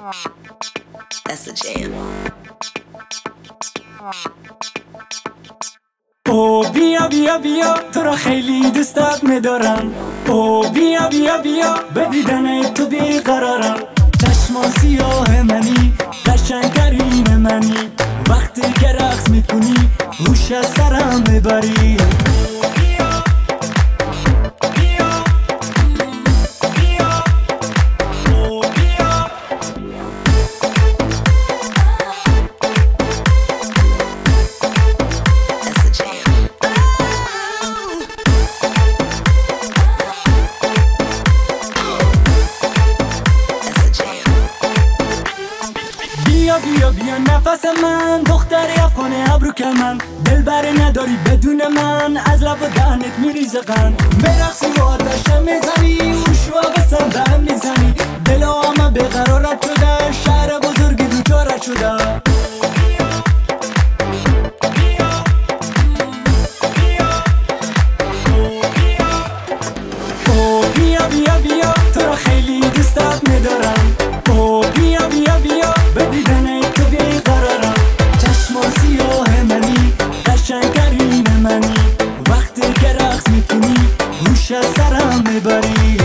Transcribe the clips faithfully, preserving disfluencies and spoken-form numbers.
That's a jam. او بیا بیا بیا تو را خیلی دوستت می‌دارم. او بیا بیا بیا به دیدن تو بیقرارم. چشما سیاه منی قشنگترین منی، وقتی که رقص میکنی هوش از سرم میبری. بیا بیا بیا نفس من، دختری افغانه ابرو کمن، دل بره نداری بدون من، از لب و دهنت میریزه قند، برقصی و آتشم میزنی، اوشو به سندم میزنی، دل همه بیقرارت شده، شهر بزرگی دوچارت شده. او بیا بیا بیا تو را خیلی دوستت میدارم. او بیا بیا بیا به دیدن تو بیقرارم. چشما سیاه منی قشنگترین منی، وقتی که رقص میکنی هوش از سرم میبری.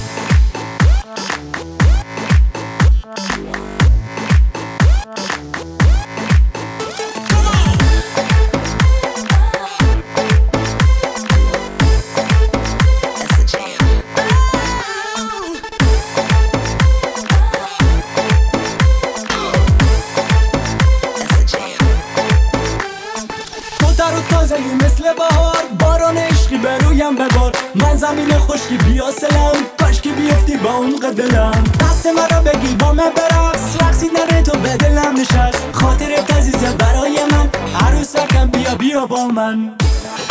تازگی مثل بهار، باران عشقی برویم ببار، من زمین خشکی بیاسلم، کاش که بیفتی با عمق دلم، دست مرا بگی با من برقص، رقصیدن تو به دلم نشست، خاطرت عزیزه برای من، عروسکم بیا بیا با من.